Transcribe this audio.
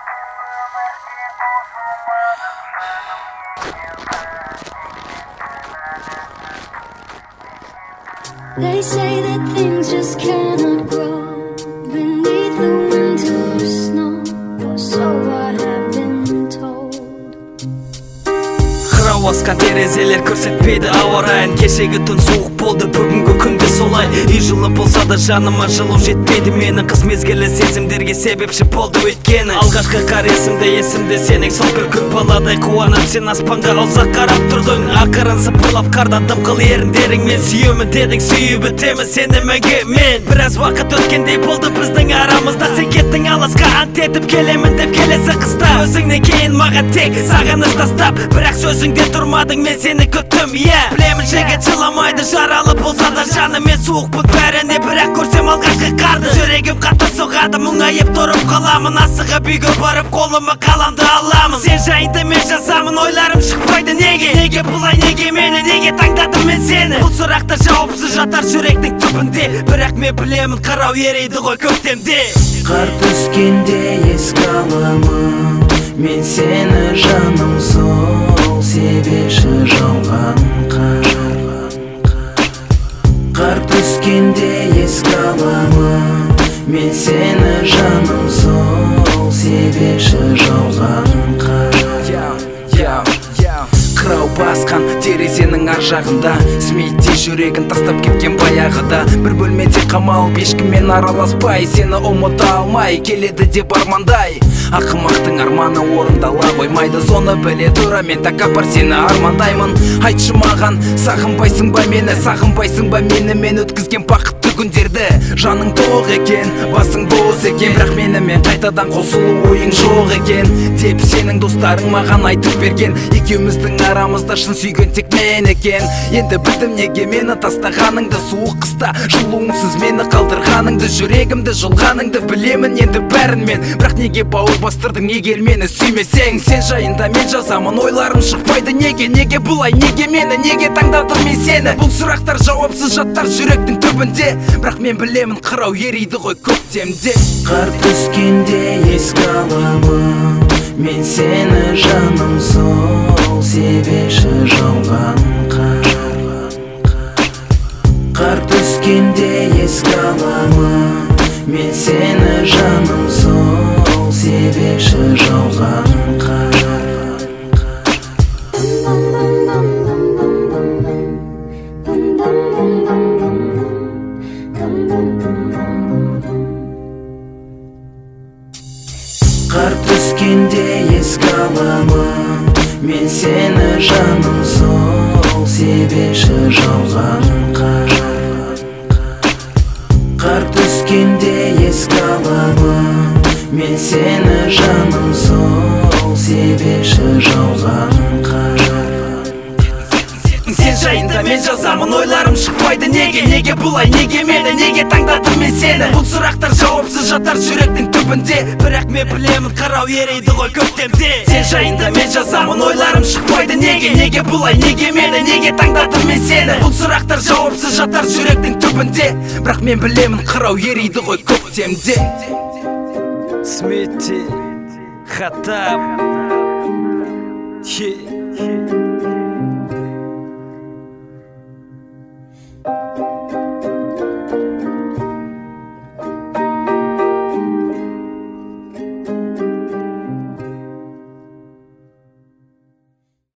They say that things just cannot grow beneath the winter snow, or so I have been told. Қырау асқан терезелер көрсетпейді ауа райын. Кешегі түн суық болды, бүгінгі күнде солай. Үй жылы болса да жаныма жылу жетпейді менің. Қыс мезгілі сезімдерге себепші болды өйткені. Алғашқы қар есімде сенің. Сол бір күн баладай қуанып сен аспанға ұзақ қарап тұрдың. Ақырын сыпырлап қардан дымқыл еріндеріңмен сүйемін дедің, сүйіп өтемін сені мәңгі мен. Біраз уақыт өткендей болды біздің арамызда. Сен кеттің алысқа, ант етіп келемін деп келесі қыста. Өзіңнен кейін маған тек сағыныш тастап, бірақ сөзіңде тұрмадың, мен сені күттім. Білемін жігіт жыламайды, жаралы болса да жаны. Мен суықпын бәріне, бірақ көрсем алғашқы қарды. Жүрегім қатты соғады, мұңайып тұрып қаламын. Асығып үйге барып қолыма қаламды аламын. Сен жайында мен жазамын, ойларым шықпайды неге? Неге бұлай, неге мені, неге таңдадым мен сені? Бұл сұрақта жауапсыз жатар жүректің түбінде, бірақ мен білемін қарау ерейді ғой көктемде. Қар түскенде еске аламын мен сені жаным, сол себеші жауған қар. Қар түскенде еске аламын мен сені жаным, сол себеші жауған қар. Қырау басқан терезенің ар жағында, смейте жүрегін тастап кеткен баяғыда. Бір бөлмеде қамалып ешкіммен араласпай, сені ұмыта алмай келеді деп армандай. Ақымақтың арманы орындала қоймайды, соны біле тұра мен тәкаппар сені армандаймын. Айтшы маған, сағынбайсың ба мені, сағынбайсың ба мені, мен өткізген бақытты күндерді. Жаның тоқ екен, басың бос екен, бірақ менімен қайтадан қосылу ойың жоқ екен деп сенің достарың маған айтып берген. Екеуміздің арамызда шын сүйген тек мен екен. Енді білдім неге мені тастағаныңды, суық қыста жылуыңсыз мені қалдырғаныңды. Жүрегімді жұлғаныңды білемін енді бәрін мен, бірақ неге бауыр бастырдың егер мені сүймесең? Сен жайында мен жазамын, ойларым шықпайды неге? Неге бұлай, неге мені, неге таңдадым мен сені? Бұл сұрақтар жауапсыз жаттар жүректің түбінде, бірақ мен білемін қырау ерейді ғой көктемде. Қар түскенде еске аламын мен сені жаным, сол себеші жауған қар. Қар түскенде еске аламын мен сені жаным, сол себеші жауған қар. Қар түскенде еске аламын мен сені жаным, сол себеші жауған қар. Қар түскенде еске аламын мен сені жаным, сол себеші жауған қар. Сен жайында мен жазамын, ойларым шықпайды неге? Неге бұлай, неге мені, неге таңдадым мен сені? Бұл сұрақтар жауапсыз жатар жүректің түбінде, бірақ мен білемін қарау ерейді ғой көктемде. Сен жайында мен жазамын, ойларым шықпайды неге? Неге бұлай, неге мені, неге таңдадым мен сені? Бұл сұрақтар жауапсыз жатар жүректің түбінде, бірақ мен білемін қарау ерейді ғой көктемде. Смейте, хатап,